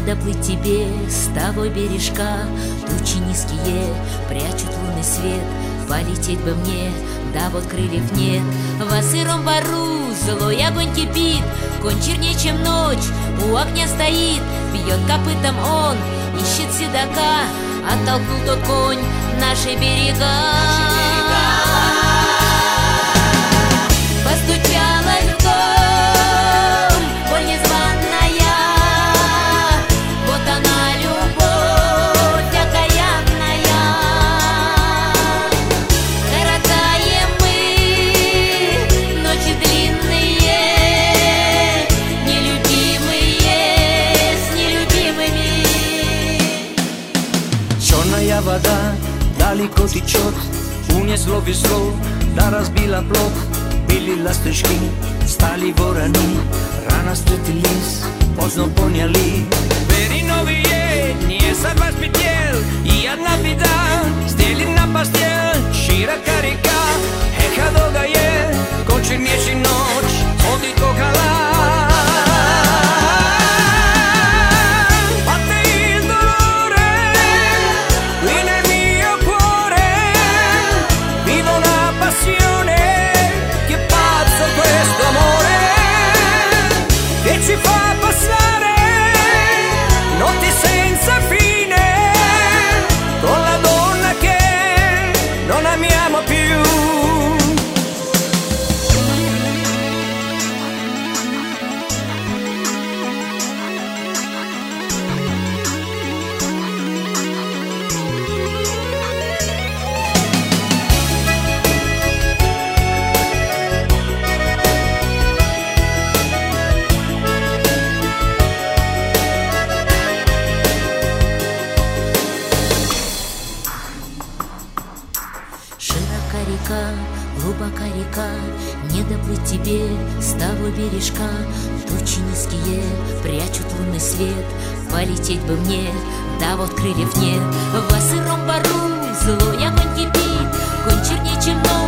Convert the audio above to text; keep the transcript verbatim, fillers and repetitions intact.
доплыть тебе с того бережка. Тучи низкие прячут лунный свет. Полететь бы мне, да вот крыльев нет. Во сыром бару злой огонь кипит. Конь чернее, чем ночь, у огня стоит. Бьет копытом он, ищет седока. Оттолкнул тот конь наши берега. Постучалась в дом боль незваная. Вот она, любовь окаянная. Коротаем мы ночи длинные, нелюбимые с нелюбимыми. Черная вода далеко течет, унесло весло, да разбила плот. Били ласточки, стали вороны, рано встретились, поздно поняли. Вериновые не сорвать петель, и одна беда стелит на постель. Широка река, эхо долгое, конь чернейший ночь, ходит около. Ci fa passare notti senza fine con la donna che non amiamo più. Широка река, глубока река, не доплыть тебе с того бережка. Тучи низкие прячут лунный свет. Полететь бы мне, да вот крыльев нет. Во сыром бару злой огонь кипит. Конь чернее, чем ночь.